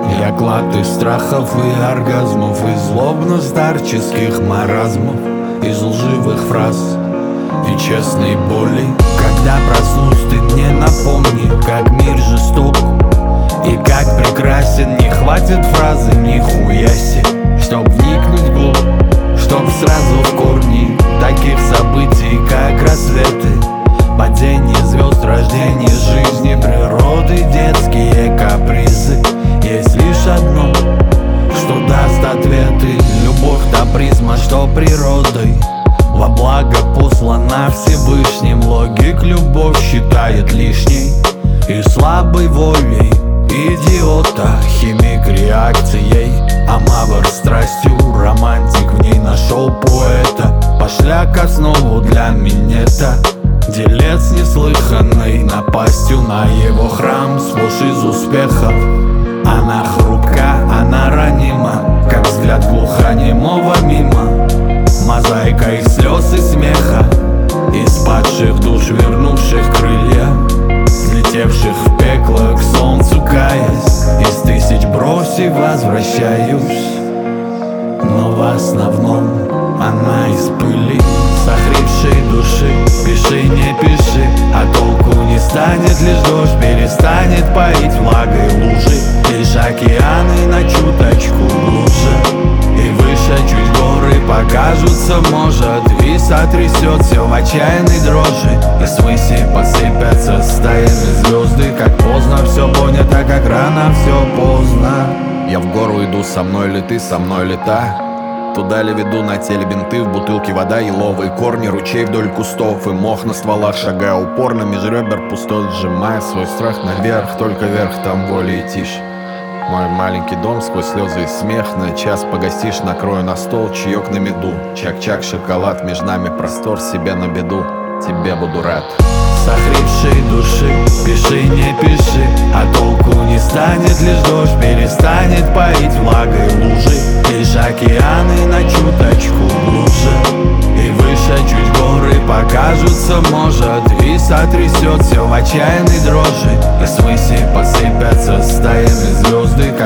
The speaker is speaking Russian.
Я клад из страхов и оргазмов, из злобно-старческих маразмов, из лживых фраз и честной боли. Когда проснусь, ты мне напомни, как мир жесток и как прекрасен. Не хватит фразы нихуяси, чтоб вникнуть вглубь, чтоб сразу в корни таких событий, как рассветы, падение звезд, рождение жизни, природы, детские капризы. Есть лишь одно, что даст ответы. Любовь та призма, что природой во благо послана Всевышним. Логик любовь считает лишней и слабой волей идиота, химик реакцией, амавр страстью, романтик в ней нашел поэта. Пошляк основу для минета, делец неслыханной напастью на его храм. Сплошь из успехов она хрупка, она ранима, как взгляд глухонемого мимо. Мозаика из слез и смеха, из падших душ вернувших крылья, взлетевших в пекло к солнцу каясь. Из тысяч бросей возвращаюсь, но в основном она из пыли сохрипшей души. Пиши, не пиши, а толку не станет. Лишь дождь перестанет поить влагой лужи. Лишь океаны на чуточку глубже и выше чуть горы покажутся, может, и сотрясет все в отчаянной дрожи. И с выси посыпятся стаями звезды. Как поздно все понято, как рано все поздно. Я в гору иду, со мной ли ты, со мной ли та? Туда ли веду, на теле бинты, в бутылке вода, еловые корни, ручей вдоль кустов и мох на стволах. Шагая упорно меж ребер пустой, сжимая свой страх наверх. Только вверх, там воля и тишь. Мой маленький дом, сквозь слезы и смех. На час погостишь, накрою на стол, чаек на меду. Чак-чак, шоколад, между нами простор, себе на беду. Тебе буду рад. Сохрипшей души, пиши, не пиши, а толку не станет. Лишь дождь перестанет поить влагой лужи. Лишь океаны на чуточку глубже и выше чуть горы покажутся, может, и сотрясет все в отчаянной дрожи. И с выси посыпятся стаями звезды.